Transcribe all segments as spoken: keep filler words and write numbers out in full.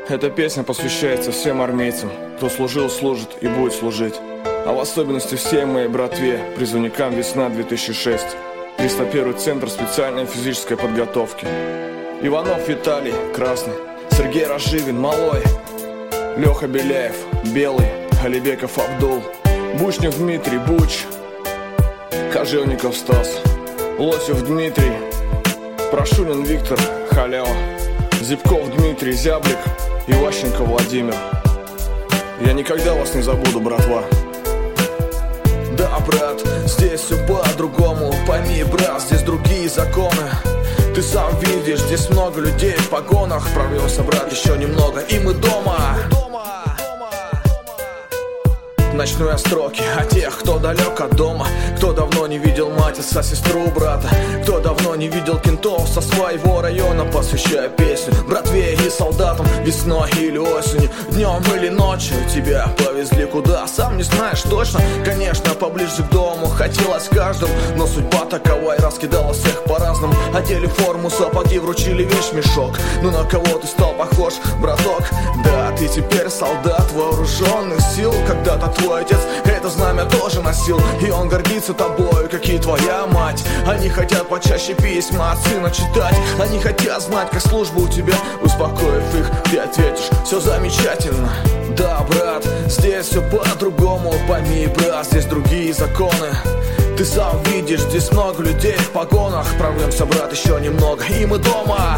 Эта песня посвящается всем армейцам, кто служил, служит и будет служить. А в особенности всей моей братве, призывникам «Весна две тысячи шесть», триста первый Центр специальной физической подготовки. Иванов Виталий, Красный, Сергей Разживин, Малой, Леха Беляев, Белый, Алибеков Абдул, Бучнев Дмитрий, Буч, Кожевников Стас, Лосев Дмитрий, Прошунин Виктор, Халява, Зябков Дмитрий, Зяблик, Иващенко Владимир. Я никогда вас не забуду, братва. Да, брат, здесь все по-другому. Пойми, брат, здесь другие законы. Ты сам видишь, здесь много людей в погонах. Прорвемся, брат, еще немного, и мы дома. Начну я строки о тех, кто далек от дома, кто давно не видел мать, отца, сестру, брата, кто давно не видел кентов со своего района. Посвящаю песню братве и солдатам, весной или осенью, днем или ночью. Тебя повезли куда, сам не знаешь точно. Конечно, поближе к дому хотелось каждому, но судьба такова и раскидала всех по-разному. Одели форму, сапоги, вручили вещмешок. Ну на кого ты стал похож, браток? Да, ты теперь солдат вооруженных сил. Когда-то твой отец это знамя тоже носил, и он гордится тобой, как и твоя мать. Они хотят почаще письма от сына читать. Они хотят знать, как служба у тебя. Успокоив их, ты ответишь: все замечательно. Да, брат, здесь все по-другому. Пойми, брат, здесь другие законы. Ты сам видишь, здесь много людей в погонах. Прорвемся, брат, еще немного, и мы дома.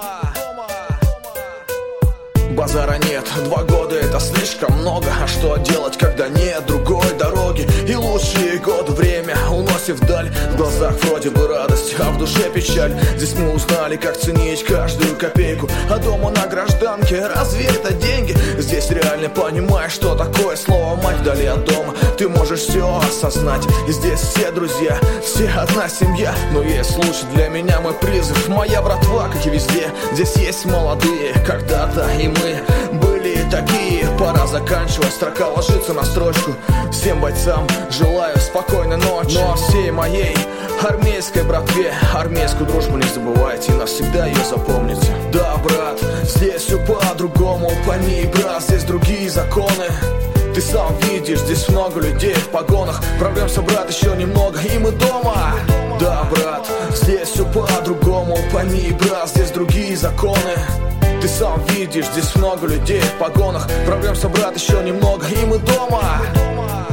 Базара нет, два года это слишком много. А что делать, когда нет другой дороги? И лучшие годы время уносит вдаль. В глазах вроде бы радость, а в душе печаль. Здесь мы узнали, как ценить каждую копейку. А дома на гражданке, разве это деньги? Здесь реально понимаешь, что такое слово мать. Вдали от дома ты можешь все осознать. И здесь все друзья, все одна семья. Но есть лучше для меня мой призыв. Моя братва, как и везде, здесь есть молодые. Когда-то и мы были такие. Пора заканчивать, строка ложится на строчку. Всем бойцам желаю спокойной ночи. Но всей моей армейской братве, армейскую дружбу не забывайте, навсегда ее запомните. Да, брат, здесь все по-другому. Пойми, брат, здесь другие законы. Ты сам видишь, здесь много людей в погонах. Прорвемся, брат, еще немного, и мы дома. Да, брат, здесь все по-другому. Пойми, брат, здесь другие законы. Ты сам видишь, здесь много людей в погонах. Прорвемся, брат, еще немного, и мы дома.